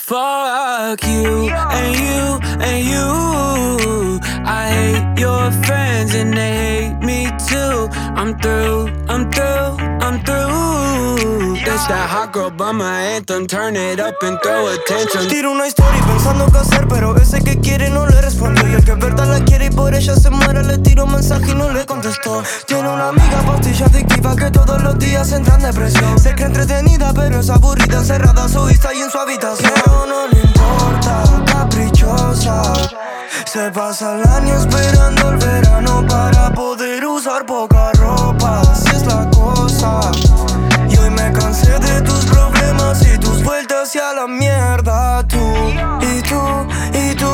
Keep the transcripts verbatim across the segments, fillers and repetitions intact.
Fuck you and you and you. I hate your friends and they hate me too. I'm through, I'm through, I'm through. That's that hot girl bummer anthem. Turn it up and throw attention. Tiro una story pensando qué hacer, pero ese que quiere no le respondió. Y el que verdad la quiere y por ella se muere, le tiro un mensaje y no le contestó. Tiene una amiga pastilla adictiva que todos los días entra en depresión. Se cree entretenida pero es aburrida, encerrada a su vista y en su habitación. Pero no le importa, caprichosa. Se pasa el año esperando el verano para poder usar poca ropa. Así es la cosa. Y hoy me cansé de tus problemas y tus vueltas y a la mierda. Tú y tú y tú,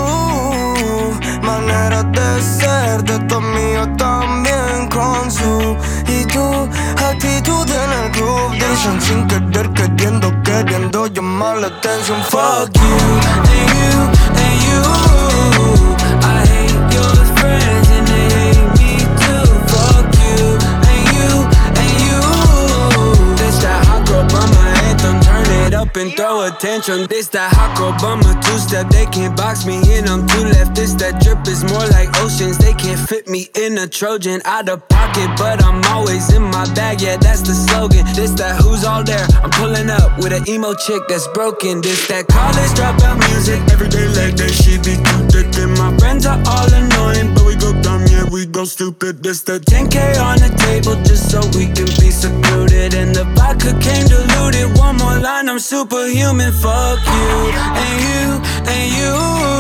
maneras de ser de tu mío también con su. Y tu actitud en el club dicen sin querer, queriendo, queriendo llamar la atención. Fuck you and you and you. I hate your friends and they hate me too. Fuck you and you and you. This that hot girl bummer anthem. Turn it up and throw attention. This that hot girl bummer two-step. They can't box me in, I'm too left. This that drip is more like oceans. They can't fit me in a Trojan. Out of pocket, but I'm always in my bag. Yeah, that's the slogan. This that who's all there. I'm pulling up with an emo chick that's broken. This that college dropout music. Everyday like that shit be too thick. And my friends are all annoying, but we go dumb, yeah, we go stupid. This that ten K on the table just so we can be secluded. And the vodka came diluted. One more line, I'm superhuman. Fuck you and you and you.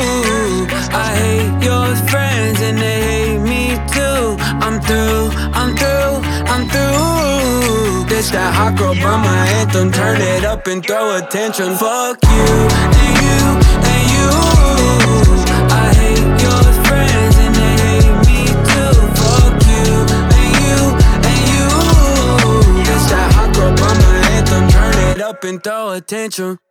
I hate your friends and they hate me too. I'm through, I'm through, I'm through. This that hot girl bummer anthem. Turn it up and throw attention. Fuck you and you and you. I hate your friends and they hate me too. Fuck you and you and you. This that hot girl bummer anthem. Turn it up and throw attention.